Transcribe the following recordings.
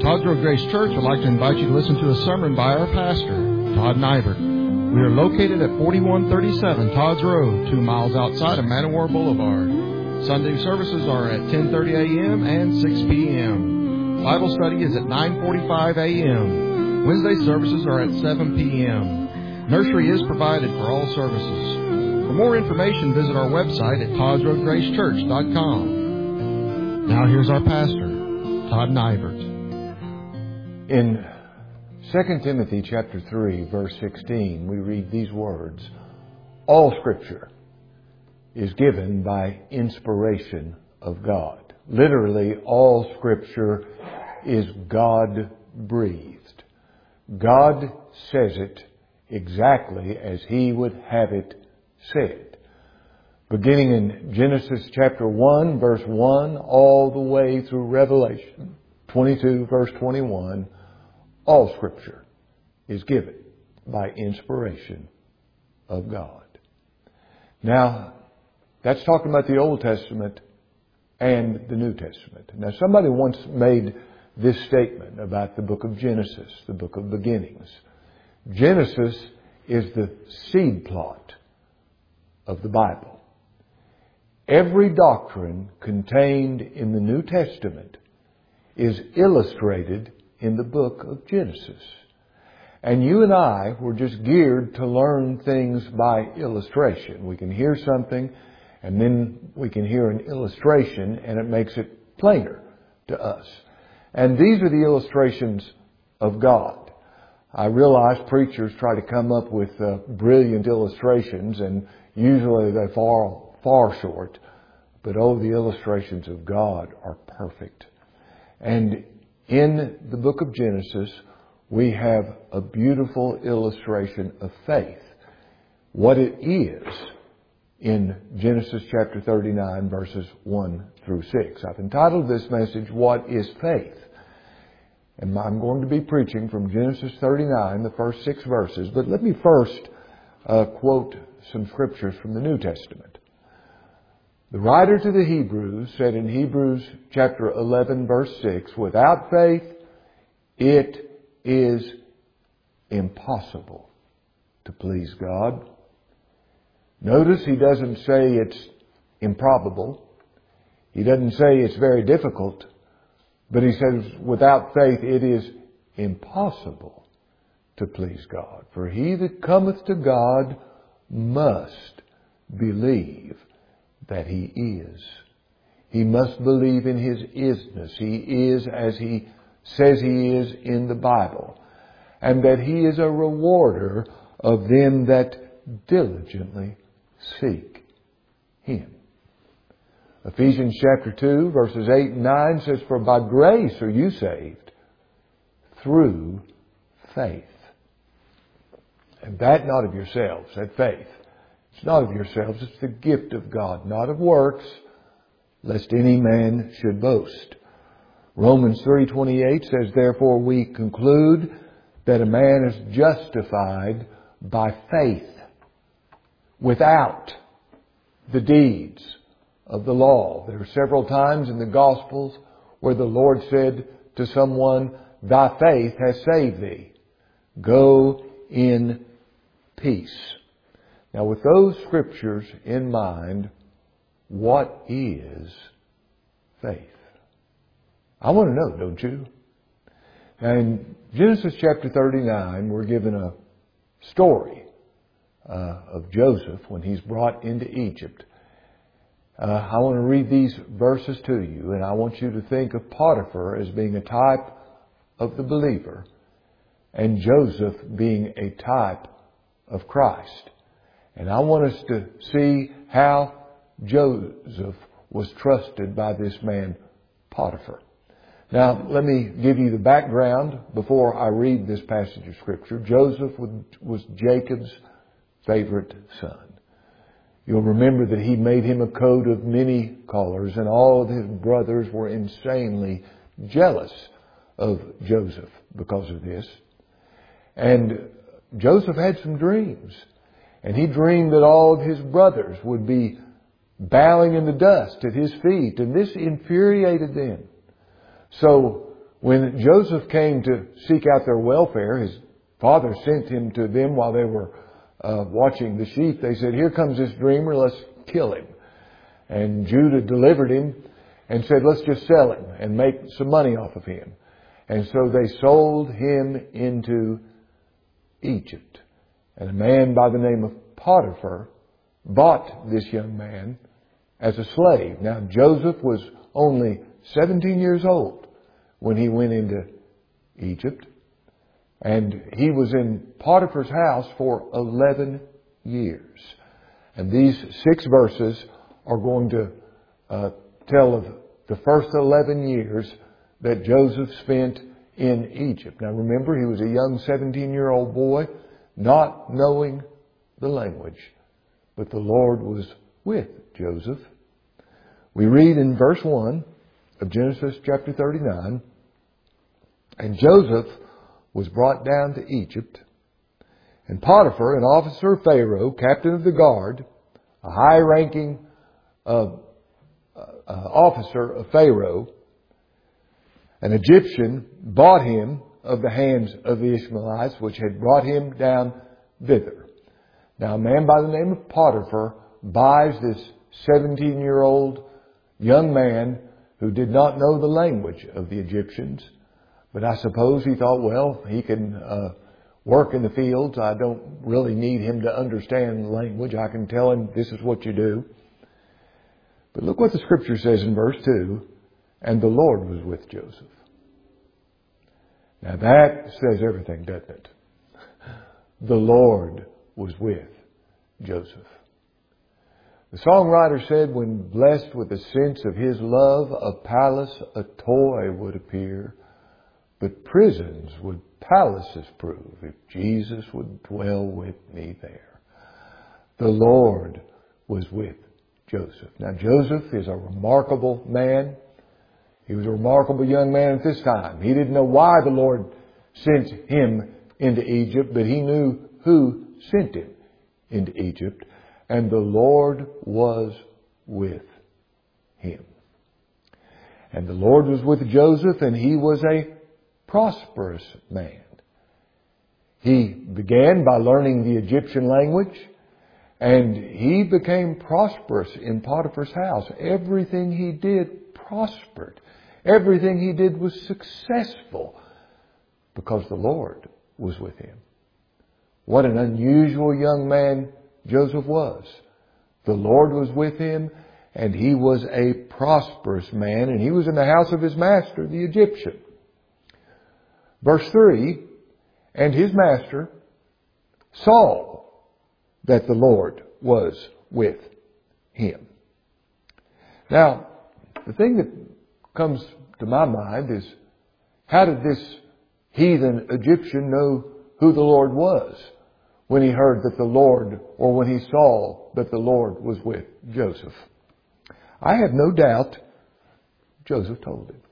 Todd's Road Grace Church would like to invite you to listen to a sermon by our pastor, Todd Nybert. We are located at 4137 Todd's Road, 2 miles outside of Man O' War Boulevard. Sunday services are at 10:30 a.m. and 6 p.m. Bible study is at 9:45 a.m. Wednesday services are at 7 p.m. Nursery is provided for all services. For more information, visit our website at toddsroadgracechurch.com. Now here's our pastor, Todd Nybert. In 2 Timothy chapter 3, verse 16, we read these words, "All Scripture is given by inspiration of God." Literally, all Scripture is God-breathed. God says it exactly as He would have it said. Beginning in Genesis chapter 1, verse 1, all the way through Revelation 22, verse 21, all Scripture is given by inspiration of God. Now, that's talking about the Old Testament and the New Testament. Now, somebody once made this statement about the book of Genesis, the book of beginnings. Genesis is the seed plot of the Bible. Every doctrine contained in the New Testament is illustrated in the book of Genesis. And you and I were just geared to learn things by illustration. We can hear something and then we can hear an illustration and it makes it plainer to us. And these are the illustrations of God. I realize preachers try to come up with brilliant illustrations and usually they fall far short. But the illustrations of God are perfect. And in the book of Genesis, we have a beautiful illustration of faith. What it is in Genesis chapter 39, verses 1 through 6. I've entitled this message, "What is Faith?" And I'm going to be preaching from Genesis 39, the first 6 verses. But let me first quote some scriptures from the New Testament. The writer to the Hebrews said in Hebrews chapter 11, verse 6, "Without faith, it is impossible to please God." Notice he doesn't say it's improbable. He doesn't say it's very difficult. But he says, without faith, it is impossible to please God. For he that cometh to God must believe that He is. He must believe in His isness. He is as He says He is in the Bible. And that He is a rewarder of them that diligently seek Him. Ephesians chapter 2, verses 8 and 9 says, "For by grace are you saved through faith." And that not of yourselves, that faith. It's not of yourselves, it's the gift of God, not of works, lest any man should boast. Romans 3:28 says, "Therefore we conclude that a man is justified by faith without the deeds of the law." There are several times in the Gospels where the Lord said to someone, "Thy faith has saved thee. Go in peace." Now, with those scriptures in mind, what is faith? I want to know, don't you? Now, in Genesis chapter 39, we're given a story of Joseph when he's brought into Egypt. I want to read these verses to you, and I want you to think of Potiphar as being a type of the believer, and Joseph being a type of Christ. And I want us to see how Joseph was trusted by this man, Potiphar. Now, let me give you the background before I read this passage of Scripture. Joseph was Jacob's favorite son. You'll remember that he made him a coat of many colors, and all of his brothers were insanely jealous of Joseph because of this. And Joseph had some dreams. And he dreamed that all of his brothers would be bowing in the dust at his feet. And this infuriated them. So When Joseph came to seek out their welfare, his father sent him to them while they were watching the sheep. They said, "Here comes this dreamer, let's kill him." And Judah delivered him and said, "Let's just sell him and make some money off of him." And so they sold him into Egypt. And a man by the name of Potiphar bought this young man as a slave. Now Joseph was only 17 years old when he went into Egypt. And he was in Potiphar's house for 11 years. And these 6 verses are going to tell of the first 11 years that Joseph spent in Egypt. Now remember, he was a young 17-year-old boy, not knowing the language. But the Lord was with Joseph. We read in verse 1 of Genesis chapter 39, "And Joseph was brought down to Egypt, and Potiphar, an officer of Pharaoh, captain of the guard, a high-ranking officer of Pharaoh, an Egyptian, bought him of the hands of the Ishmaelites, which had brought him down thither." Now a man by the name of Potiphar buys this 17-year-old young man who did not know the language of the Egyptians. But I suppose he thought, well, he can work in the fields. I don't really need him to understand language. I can tell him this is what you do. But look what the Scripture says in verse 2. "And the Lord was with Joseph." Now that says everything, doesn't it? The Lord was with Joseph. The songwriter said, "When blessed with a sense of His love, a palace, a toy would appear. But prisons would palaces prove if Jesus would dwell with me there." The Lord was with Joseph. Now Joseph is a remarkable man. He was a remarkable young man at this time. He didn't know why the Lord sent him into Egypt, but he knew who sent him into Egypt. And the Lord was with him. And the Lord was with Joseph, and he was a prosperous man. He began by learning the Egyptian language, and he became prosperous in Potiphar's house. Everything he did prospered. Everything he did was successful because the Lord was with him. What an unusual young man Joseph was. The Lord was with him, and he was a prosperous man, and he was in the house of his master, the Egyptian. Verse 3, "And his master saw that the Lord was with him." Now, the thing that comes to my mind is, how did this heathen Egyptian know who the Lord was when he heard that the Lord, or when he saw that the Lord was with Joseph? I have no doubt Joseph told him.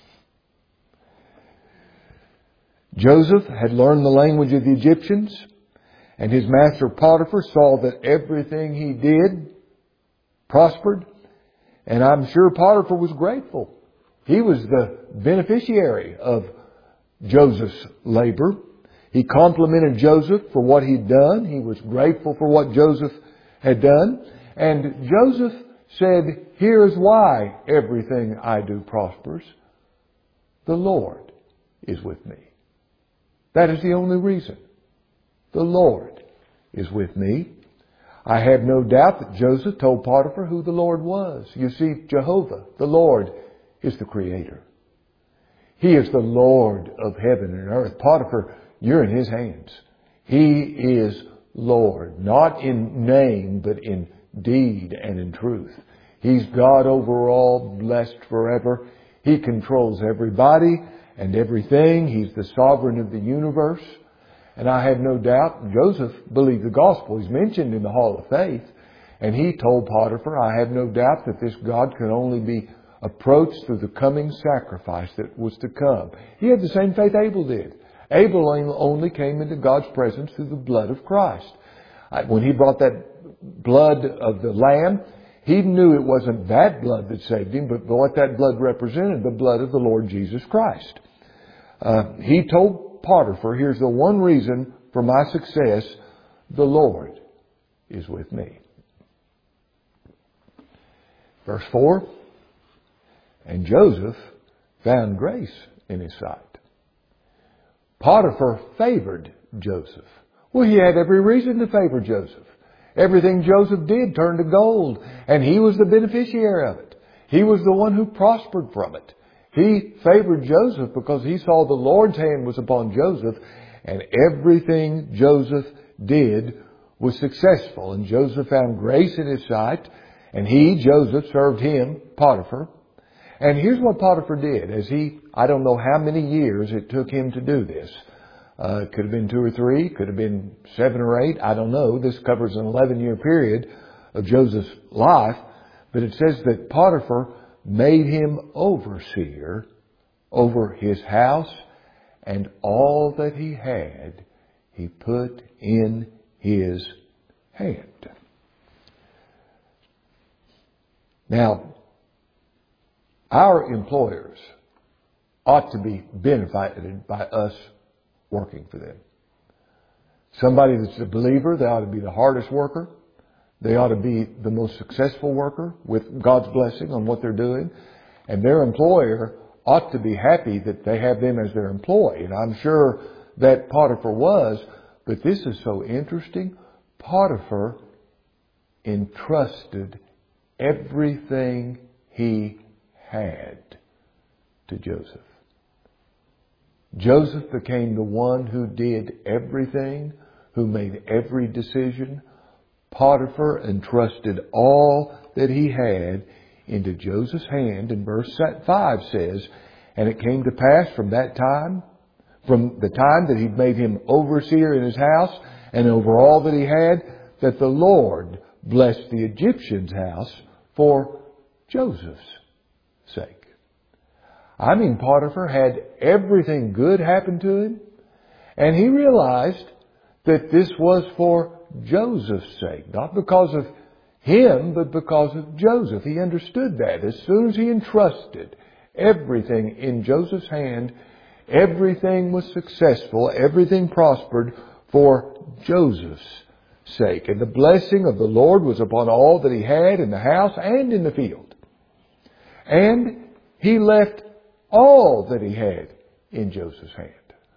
Joseph had learned the language of the Egyptians, and his master Potiphar saw that everything he did prospered, and I'm sure Potiphar was grateful. He was the beneficiary of Joseph's labor. He complimented Joseph for what he'd done. He was grateful for what Joseph had done. And Joseph said, "Here's why everything I do prospers. The Lord is with me." That is the only reason. The Lord is with me. I have no doubt that Joseph told Potiphar who the Lord was. You see, Jehovah, the Lord, is the Creator. He is the Lord of heaven and earth. Potiphar, you're in His hands. He is Lord, not in name, but in deed and in truth. He's God over all, blessed forever. He controls everybody and everything. He's the sovereign of the universe. And I have no doubt Joseph believed the gospel. He's mentioned in the Hall of Faith. And he told Potiphar, I have no doubt that this God can only be approached through the coming sacrifice that was to come. He had the same faith Abel did. Abel only came into God's presence through the blood of Christ. When he brought that blood of the lamb, he knew it wasn't that blood that saved him, but what that blood represented, the blood of the Lord Jesus Christ. He told Potiphar, here's the one reason for my success: the Lord is with me. Verse 4, and Joseph found grace in his sight. Potiphar favored Joseph. Well, he had every reason to favor Joseph. Everything Joseph did turned to gold, and he was the beneficiary of it. He was the one who prospered from it. He favored Joseph because he saw the Lord's hand was upon Joseph, and everything Joseph did was successful. And Joseph found grace in his sight, and he, Joseph, served him, Potiphar. And here's what Potiphar did. I don't know how many years it took him to do this. It could have been 2 or 3, could have been 7 or 8, I don't know. This covers an 11-year period of Joseph's life. But it says that Potiphar made him overseer over his house, and all that he had he put in his hand. Now, our employers ought to be benefited by us working for them. Somebody that's a believer, they ought to be the hardest worker. They ought to be the most successful worker with God's blessing on what they're doing. And their employer ought to be happy that they have them as their employee. And I'm sure that Potiphar was, but this is so interesting. Potiphar entrusted everything he had to Joseph. Joseph became the one who did everything, who made every decision. Potiphar entrusted all that he had into Joseph's hand. And verse 5 says, and it came to pass from that time, from the time that he'd made him overseer in his house and over all that he had, that the Lord blessed the Egyptian's house for Joseph's sake. I mean, Potiphar had everything good happen to him, and he realized that this was for Joseph's sake, not because of him, but because of Joseph. He understood that. As soon as he entrusted everything in Joseph's hand, everything was successful, everything prospered for Joseph's sake. And the blessing of the Lord was upon all that he had in the house and in the field. And he left all that he had in Joseph's hand.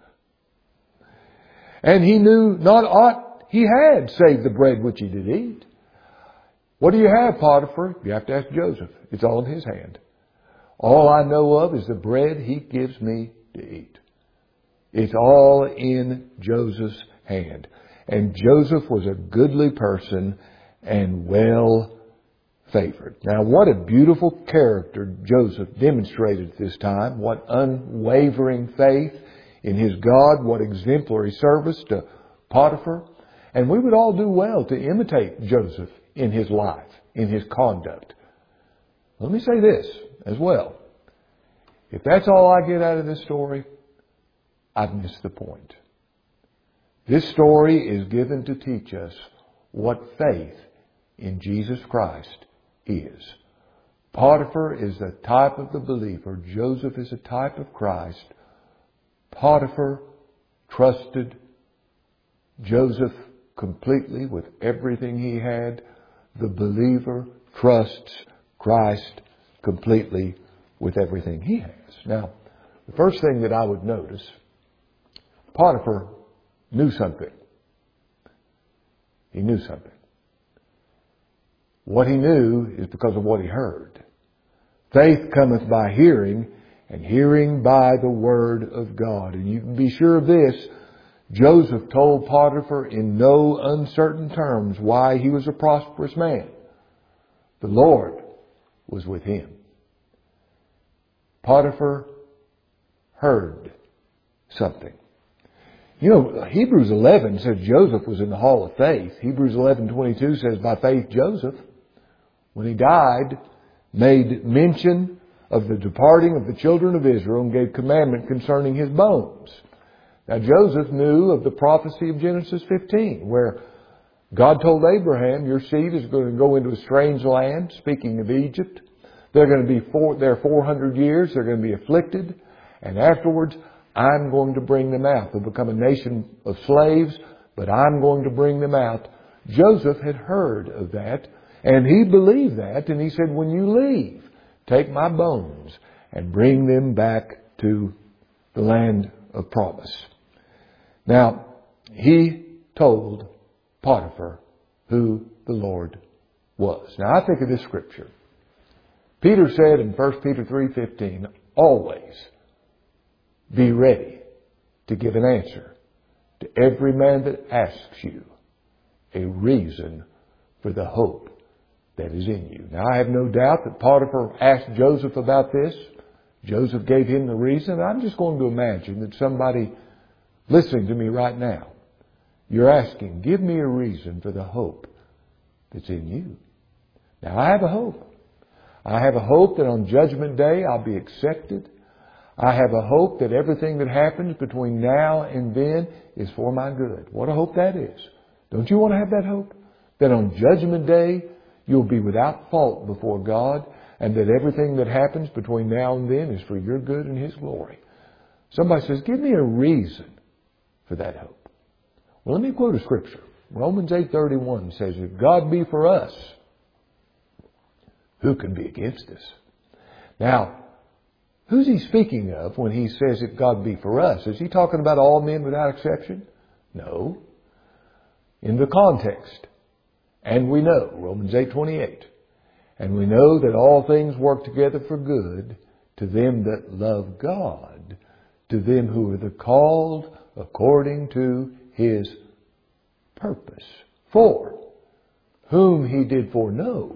And he knew not aught he had save the bread which he did eat. What do you have, Potiphar? You have to ask Joseph. It's all in his hand. All I know of is the bread he gives me to eat. It's all in Joseph's hand. And Joseph was a goodly person and well favored. Now, what a beautiful character Joseph demonstrated at this time. What unwavering faith in his God. What exemplary service to Potiphar. And we would all do well to imitate Joseph in his life, in his conduct. Let me say this as well. If that's all I get out of this story, I've missed the point. This story is given to teach us what faith in Jesus Christ is. Potiphar is a type of the believer. Joseph is a type of Christ. Potiphar trusted Joseph completely with everything he had. The believer trusts Christ completely with everything he has. Now, the first thing that I would notice, Potiphar knew something. He knew something. What he knew is because of what he heard. Faith cometh by hearing, and hearing by the word of God. And you can be sure of this, Joseph told Potiphar in no uncertain terms why he was a prosperous man. The Lord was with him. Potiphar heard something. You know, Hebrews 11 says Joseph was in the hall of faith. Hebrews 11:22 says by faith Joseph, when he died, made mention of the departing of the children of Israel and gave commandment concerning his bones. Now Joseph knew of the prophecy of Genesis 15, where God told Abraham, your seed is going to go into a strange land, speaking of Egypt. They're going to be there 400 years. They're going to be afflicted. And afterwards, I'm going to bring them out. They'll become a nation of slaves, but I'm going to bring them out. Joseph had heard of that, and he believed that, and he said, when you leave, take my bones and bring them back to the land of promise. Now, he told Potiphar who the Lord was. Now, I think of this scripture. Peter said in 1 Peter 3:15, always be ready to give an answer to every man that asks you a reason for the hope that is in you. Now, I have no doubt that Potiphar asked Joseph about this. Joseph gave him the reason. I'm just going to imagine that somebody listening to me right now, you're asking, give me a reason for the hope that's in you. Now, I have a hope. I have a hope that on Judgment Day I'll be accepted. I have a hope that everything that happens between now and then is for my good. What a hope that is. Don't you want to have that hope? That on Judgment Day you'll be without fault before God, and that everything that happens between now and then is for your good and His glory. Somebody says, give me a reason for that hope. Well, let me quote a scripture. Romans 8:31 says, if God be for us, who can be against us? Now, who's he speaking of when he says, if God be for us? Is he talking about all men without exception? No. In the context. And we know, Romans 8:28, and we know that all things work together for good to them that love God, to them who are the called according to His purpose. For whom He did foreknow,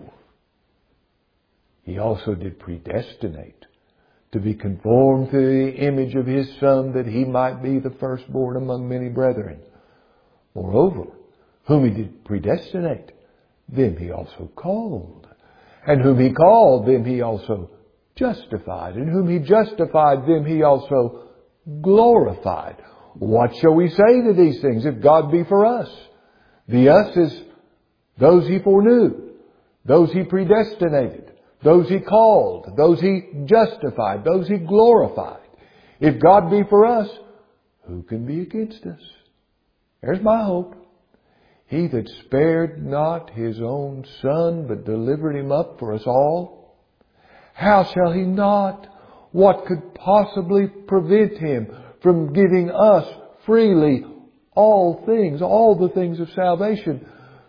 He also did predestinate to be conformed to the image of His Son, that He might be the firstborn among many brethren. Moreover, whom He did predestinate, them He also called. And whom He called, them He also justified. And whom He justified, them He also glorified. What shall we say to these things? If God be for us. The us is those He foreknew, those He predestinated, those He called, those He justified, those He glorified. If God be for us, who can be against us? There's my hope. He that spared not His own Son, but delivered Him up for us all, how shall He not? What could possibly prevent Him from giving us freely all things, all the things of salvation?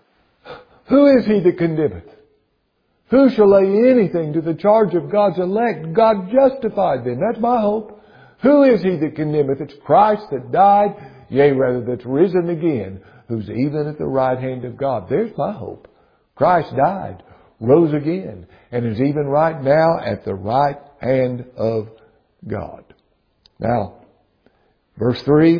Who is He that condemneth? Who shall lay anything to the charge of God's elect? God justified them. That's my hope. Who is He that condemneth? It's Christ that died, yea, rather that's risen again, who's even at the right hand of God. There's my hope. Christ died, rose again, and is even right now at the right hand of God. Now, verse 3,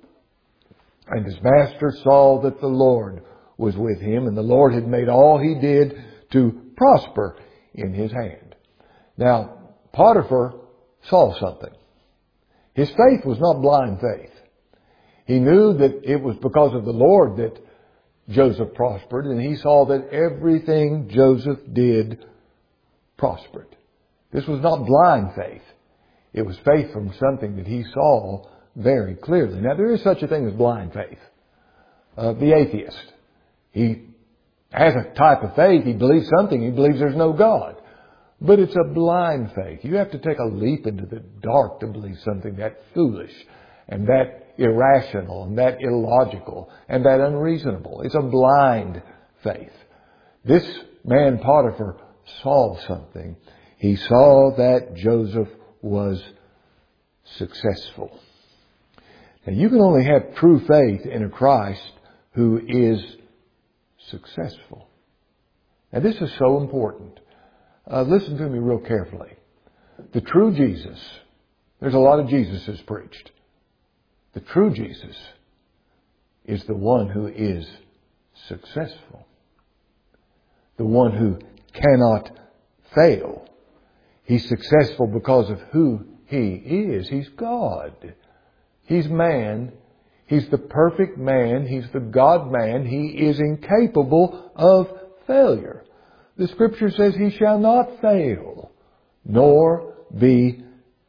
and his master saw that the Lord was with him, and the Lord had made all he did to prosper in his hand. Now, Potiphar saw something. His faith was not blind faith. He knew that it was because of the Lord that Joseph prospered, and he saw that everything Joseph did prospered. This was not blind faith. It was faith from something that he saw very clearly. Now, there is such a thing as blind faith. The atheist, he has a type of faith. He believes something. He believes there's no God. But it's a blind faith. You have to take a leap into the dark to believe something that foolish and that irrational and that illogical and that unreasonable. It's a blind faith. This man Potiphar saw something. He saw that Joseph was successful. Now, you can only have true faith in a Christ who is successful. Now, this is so important. Listen to me real carefully. The true Jesus, there's a lot of Jesuses preached. The true Jesus is the one who is successful. The one who cannot fail. He's successful because of who He is. He's God. He's man. He's the perfect man. He's the God-man. He is incapable of failure. The Scripture says He shall not fail, nor be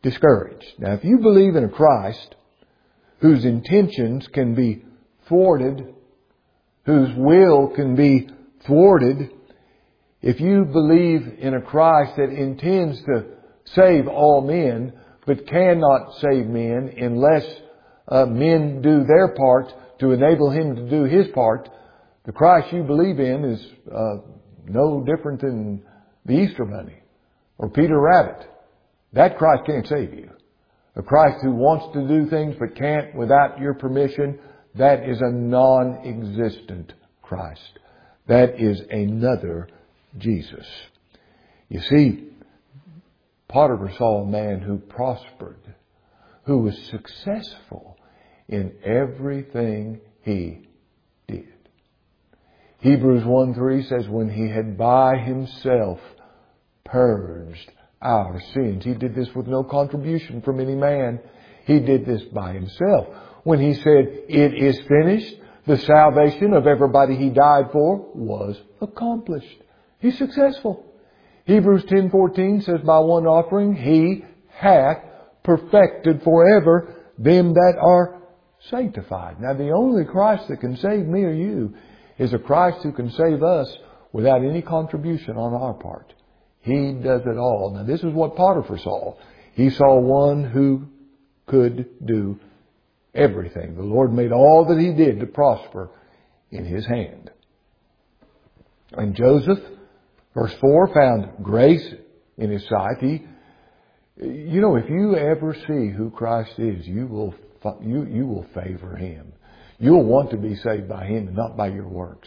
discouraged. Now, if you believe in a Christ whose intentions can be thwarted, whose will can be thwarted, if you believe in a Christ that intends to save all men, but cannot save men unless men do their part to enable Him to do His part, the Christ you believe in is no different than the Easter Bunny or Peter Rabbit. That Christ can't save you. A Christ who wants to do things but can't without your permission, that is a non-existent Christ. That is another Jesus. You see, Potiphar saw a man who prospered, who was successful in everything he did. Hebrews 1:3 says, when he had by himself purged our sins. He did this with no contribution from any man. He did this by himself. When he said, it is finished, the salvation of everybody he died for was accomplished. He's successful. Hebrews 10:14 says, by one offering he hath perfected forever them that are sanctified. Now, the only Christ that can save me or you is a Christ who can save us without any contribution on our part. He does it all. Now, this is what Potiphar saw. He saw one who could do everything. The Lord made all that he did to prosper in his hand. And Joseph, verse 4, found grace in his sight. You know, if you ever see who Christ is, you will favor Him. You'll want to be saved by Him and not by your works.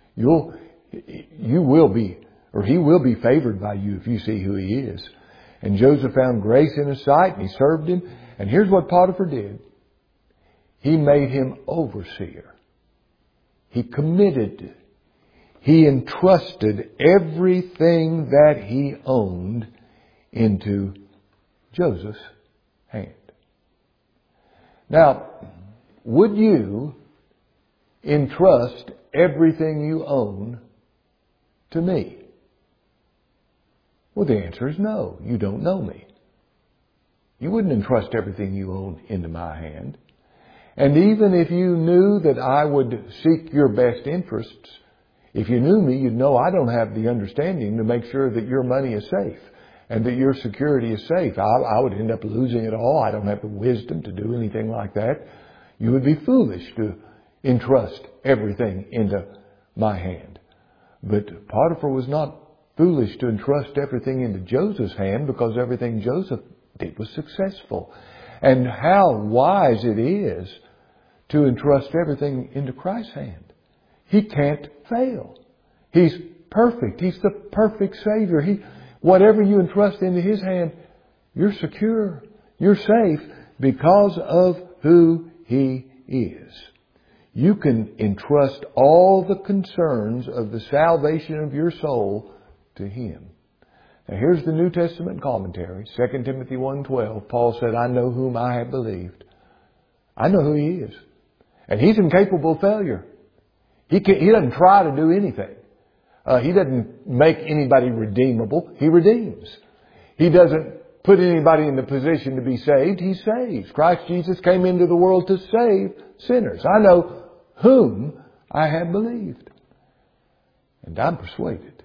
You will be, or He will be favored by you if you see who He is. And Joseph found grace in his sight and he served him. And here's what Potiphar did. He made him overseer. He committed. He entrusted everything that he owned into Joseph's hand. Now, would you entrust everything you own to me? Well, the answer is no. You don't know me. You wouldn't entrust everything you own into my hand. And even if you knew that I would seek your best interests, if you knew me, you'd know I don't have the understanding to make sure that your money is safe and that your security is safe. I would end up losing it all. I don't have the wisdom to do anything like that. You would be foolish to entrust everything into my hand. But Potiphar was not foolish to entrust everything into Joseph's hand, because everything Joseph did was successful. And how wise it is to entrust everything into Christ's hand. He can't fail. He's perfect. He's the perfect Savior. Whatever you entrust into His hand, you're secure. You're safe because of who He is. You can entrust all the concerns of the salvation of your soul to Him. Now, here's the New Testament commentary, 2 Timothy 1:12. Paul said, I know whom I have believed. I know who He is. And He's incapable of failure. He doesn't try to do anything. He doesn't make anybody redeemable. He redeems. He doesn't put anybody in the position to be saved. He saves. Christ Jesus came into the world to save sinners. I know whom I have believed. And I'm persuaded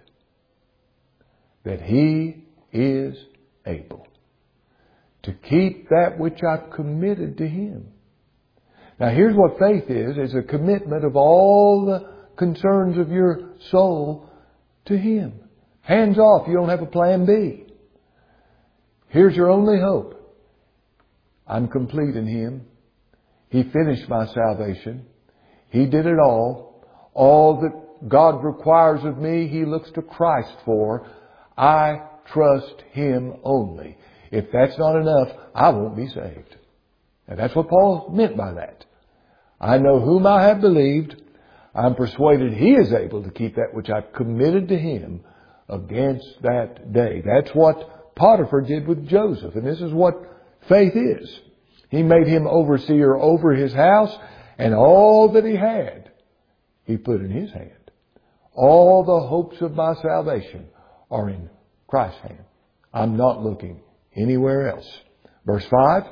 that He is able to keep that which I've committed to Him. Now, here's what faith is. It's a commitment of all the concerns of your soul to Him. Hands off. You don't have a plan B. Here's your only hope. I'm complete in Him. He finished my salvation. He did it all. All that God requires of me, He looks to Christ for. I trust Him only. If that's not enough, I won't be saved. And that's what Paul meant by that. I know whom I have believed. I'm persuaded He is able to keep that which I've committed to Him against that day. That's what Potiphar did with Joseph. And this is what faith is. He made him overseer over his house, and all that he had, he put in his hand. All the hopes of my salvation are in Christ's hand. I'm not looking anywhere else Verse 5.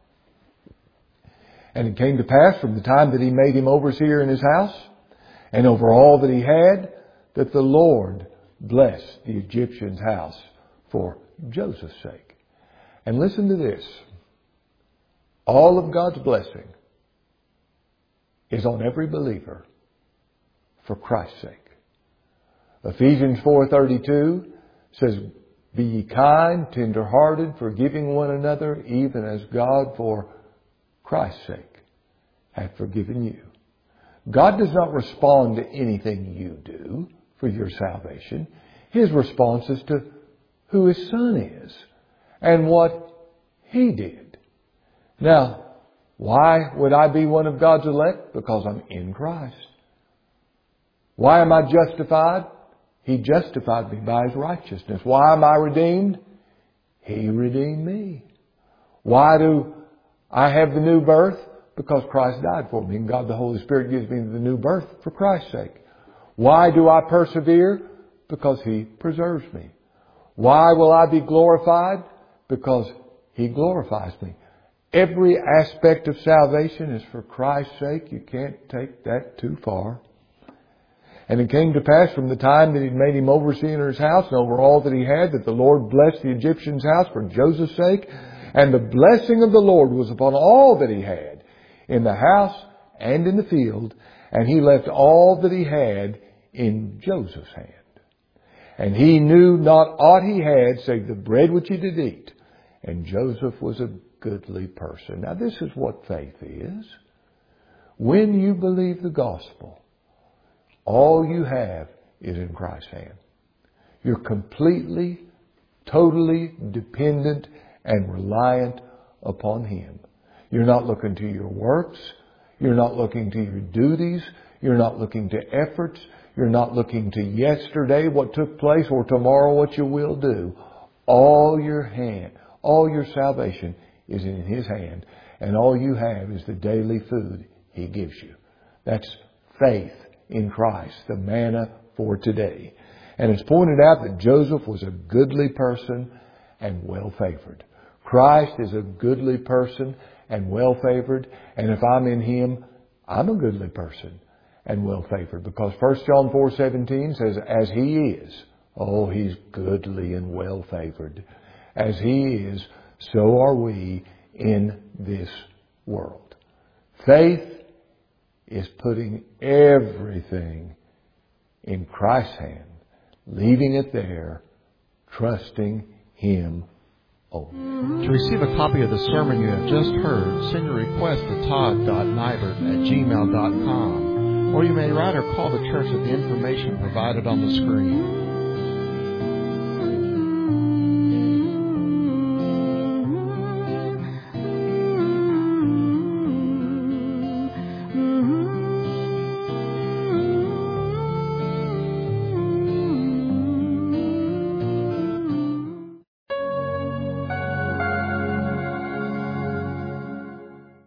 And it came to pass from the time that he made him overseer in his house and over all that he had, that the Lord blessed the Egyptian's house for Joseph's sake. And listen to this. All of God's blessing is on every believer for Christ's sake. Ephesians 4:32 says, "Be ye kind, tender-hearted, forgiving one another, even as God for Christ's sake hath forgiven you." God does not respond to anything you do for your salvation. His response is to who His Son is and what He did. Now, why would I be one of God's elect? Because I'm in Christ. Why am I justified? He justified me by His righteousness. Why am I redeemed? He redeemed me. Why do I have the new birth? Because Christ died for me, and God the Holy Spirit gives me the new birth for Christ's sake. Why do I persevere? Because He preserves me. Why will I be glorified? Because He glorifies me. Every aspect of salvation is for Christ's sake. You can't take that too far. And it came to pass from the time that He made him overseer in his house and over all that he had, that the Lord blessed the Egyptian's house for Joseph's sake. And the blessing of the Lord was upon all that he had, in the house and in the field. And he left all that he had in Joseph's hand. And he knew not aught he had, save the bread which he did eat. And Joseph was a goodly person. Now this is what faith is. When you believe the gospel, all you have is in Christ's hand. You're completely, totally dependent and reliant upon Him. You're not looking to your works. You're not looking to your duties. You're not looking to efforts. You're not looking to yesterday, what took place, or tomorrow, what you will do. All your salvation is in His hand. And all you have is the daily food He gives you. That's faith in Christ, the manna for today. And it's pointed out that Joseph was a goodly person and well-favored. Christ is a goodly person and well-favored. And if I'm in Him, I'm a goodly person and well-favored. Because 1 John 4:17 says, as He is, oh, He's goodly and well-favored. As He is, so are we in this world. Faith is putting everything in Christ's hand, leaving it there, trusting Him only. To receive a copy of the sermon you have just heard, send your request to todd.nibert@gmail.com, or you may write or call the church at the information provided on the screen.